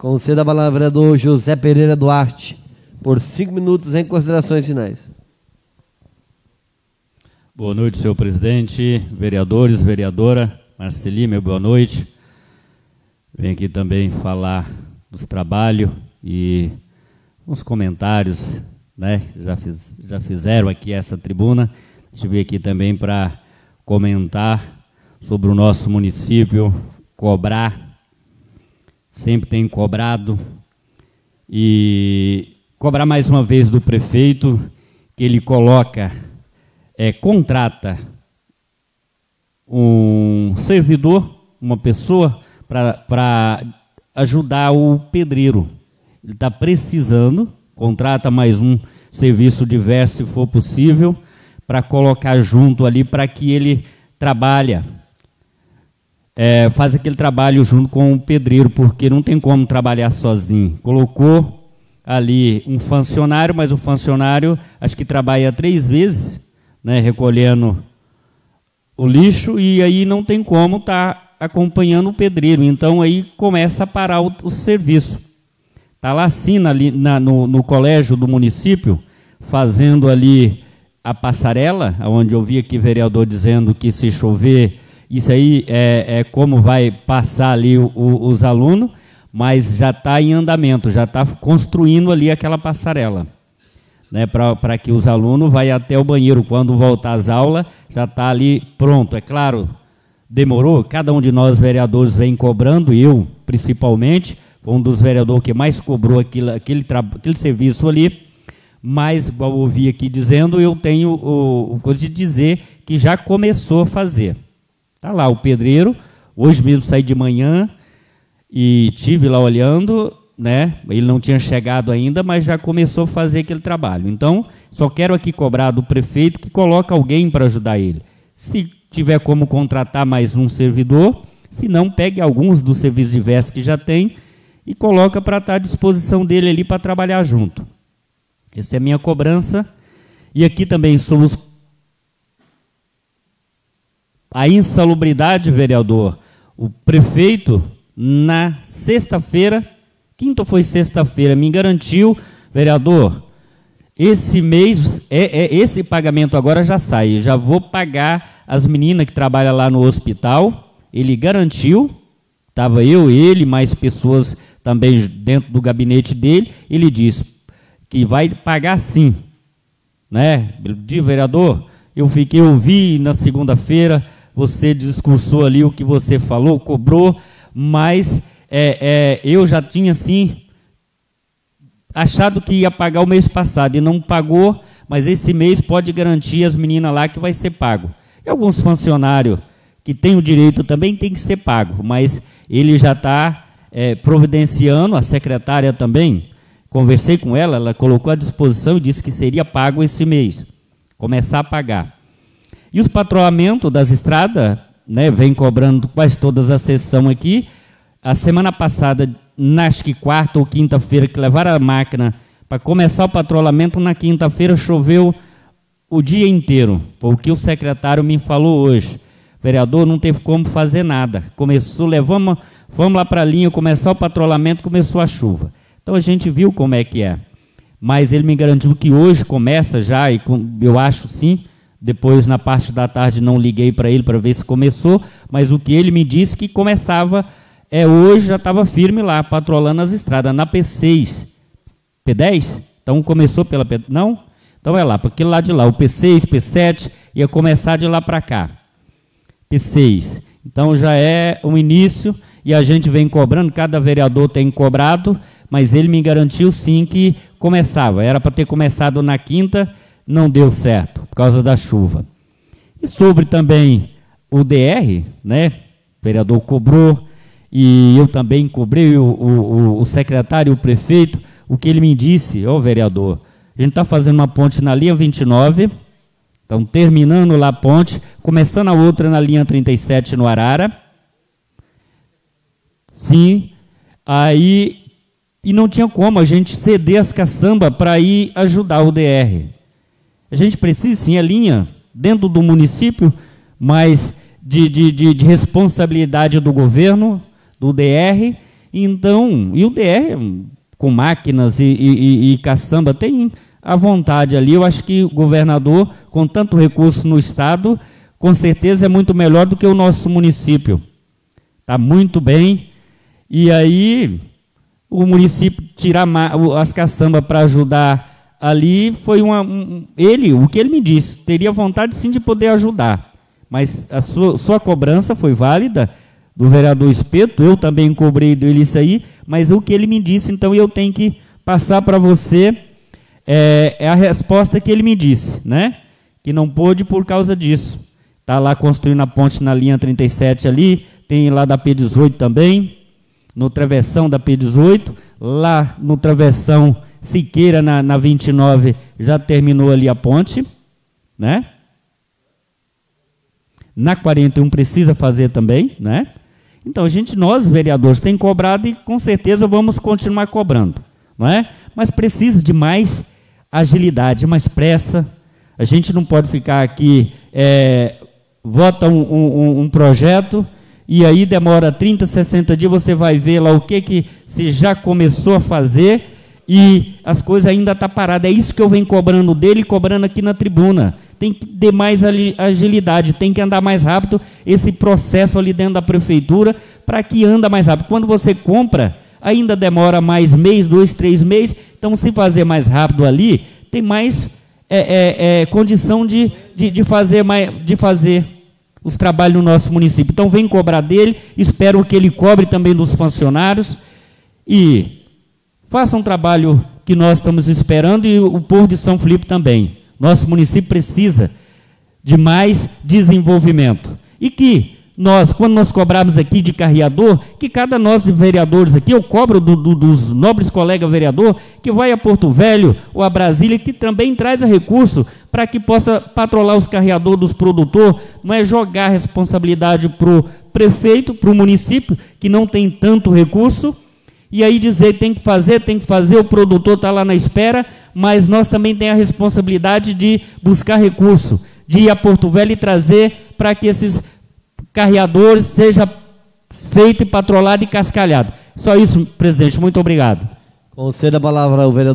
Conceda a palavra do José Pereira Duarte, por 5 minutos em considerações finais. Boa noite, senhor presidente, vereadores, vereadora. Marceli, meu boa noite. Venho aqui também falar dos trabalhos e uns comentários, né? Já fizeram aqui essa tribuna. Estive aqui também para comentar sobre o nosso município, cobrar. Sempre tem cobrado e cobrar mais uma vez do prefeito que ele contrata um servidor, uma pessoa para ajudar o pedreiro. Ele está precisando, contrata mais um serviço diverso, se for possível, para colocar junto ali para que ele faz aquele trabalho junto com o pedreiro, porque não tem como trabalhar sozinho. Colocou ali um funcionário, mas o funcionário acho que trabalha 3 vezes, né, recolhendo o lixo, e aí não tem como estar acompanhando o pedreiro. Então aí começa a parar o serviço. Está lá assim no colégio do município, fazendo ali a passarela, onde eu vi aqui vereador dizendo que se chover, isso aí é como vai passar ali os alunos, mas já está em andamento, já está construindo ali aquela passarela, né, para que os alunos vão até o banheiro. Quando voltar às aulas, já está ali pronto. É claro, demorou, cada um de nós vereadores vem cobrando, eu principalmente, foi um dos vereadores que mais cobrou aquele serviço ali, mas, igual eu ouvi aqui dizendo, eu tenho o coisa de dizer que já começou a fazer. Está lá o pedreiro, hoje mesmo saí de manhã e estive lá olhando, né? Ele não tinha chegado ainda, mas já começou a fazer aquele trabalho. Então, só quero aqui cobrar do prefeito que coloque alguém para ajudar ele. Se tiver como contratar mais um servidor, se não, pegue alguns dos serviços diversos que já tem e coloca para estar à disposição dele ali para trabalhar junto. Essa é a minha cobrança. E aqui também somos a insalubridade, vereador. O prefeito, na sexta-feira, quinta foi sexta-feira, me garantiu, vereador, esse mês, esse pagamento agora já sai, já vou pagar as meninas que trabalham lá no hospital. Ele garantiu, estava eu, ele, mais pessoas também dentro do gabinete dele, ele disse que vai pagar sim, né? De vereador, eu ouvi na segunda-feira, você discursou ali o que você falou, cobrou, mas eu já tinha, sim, achado que ia pagar o mês passado e não pagou, mas esse mês pode garantir as meninas lá que vai ser pago. E alguns funcionários que têm o direito também tem que ser pago, mas ele já está providenciando, a secretária também, conversei com ela, ela colocou à disposição e disse que seria pago esse mês, começar a pagar. E os patrulhamentos das estradas, né, vem cobrando quase todas as sessões aqui. A semana passada, acho que quarta ou quinta-feira, que levaram a máquina para começar o patrulhamento, na quinta-feira choveu o dia inteiro, porque o secretário me falou hoje, vereador, não teve como fazer nada. Começou, vamos lá para a linha, começar o patrulhamento, começou a chuva. Então a gente viu como é que é. Mas ele me garantiu que hoje começa já, e eu acho sim. Depois, na parte da tarde, não liguei para ele para ver se começou, mas o que ele me disse que começava, hoje já estava firme lá, patrolando as estradas, na P6. P10? Então começou pela P... Não? Então é lá, porque lá de lá, o P6, P7, ia começar de lá para cá. P6. Então já é um início, e a gente vem cobrando, cada vereador tem cobrado, mas ele me garantiu sim que começava. Era para ter começado na quinta, não deu certo, por causa da chuva. E sobre também o DR, né? O vereador cobrou, e eu também cobrei o secretário e o prefeito, o que ele me disse, vereador, a gente está fazendo uma ponte na linha 29, então terminando lá a ponte, começando a outra na linha 37 no Arara. Sim, aí, e não tinha como a gente ceder as caçambas para ir ajudar o DR. A gente precisa, sim, a linha dentro do município, mas de responsabilidade do governo, do DR, Então, e o DR, com máquinas e caçamba, tem a vontade ali. Eu acho que o governador, com tanto recurso no estado, com certeza é muito melhor do que o nosso município. Está muito bem. E aí, o município tirar as caçambas para ajudar ali, foi o que ele me disse, teria vontade sim de poder ajudar. Mas a sua cobrança foi válida, do vereador Espeto, eu também cobrei dele isso aí, mas o que ele me disse, então eu tenho que passar para você, é a resposta que ele me disse, né? Que não pôde por causa disso. Está lá construindo a ponte na linha 37 ali, tem lá da P18 também, no travessão da P18, lá no travessão Siqueira, na 29, já terminou ali a ponte, né? Na 41 precisa fazer também, né? Então, nós, vereadores, temos cobrado e com certeza vamos continuar cobrando, não é? Mas precisa de mais agilidade, mais pressa. A gente não pode ficar aqui, vota um projeto e aí demora 30, 60 dias, você vai ver lá o que se já começou a fazer e as coisas ainda estão paradas. É isso que eu venho cobrando dele e cobrando aqui na tribuna. Tem que ter mais agilidade, tem que andar mais rápido esse processo ali dentro da prefeitura para que anda mais rápido. Quando você compra, ainda demora mais mês, 2, 3 meses, então se fazer mais rápido ali, tem mais condição de fazer os trabalhos no nosso município. Então vem cobrar dele, espero que ele cobre também dos funcionários e faça um trabalho que nós estamos esperando e o povo de São Felipe também. Nosso município precisa de mais desenvolvimento. E que quando nós cobrarmos aqui de carreador, que cada nós vereadores aqui, eu cobro dos nobres colegas vereador, que vai a Porto Velho ou a Brasília, que também traz recurso para que possa patrolar os carreadores dos produtores, não é jogar a responsabilidade para o prefeito, para o município, que não tem tanto recurso, e aí dizer tem que fazer, o produtor está lá na espera, mas nós também temos a responsabilidade de buscar recurso, de ir a Porto Velho e trazer para que esses carreadores seja feito e patrolado e cascalhado. Só isso, presidente. Muito obrigado. Conceda a palavra ao vereador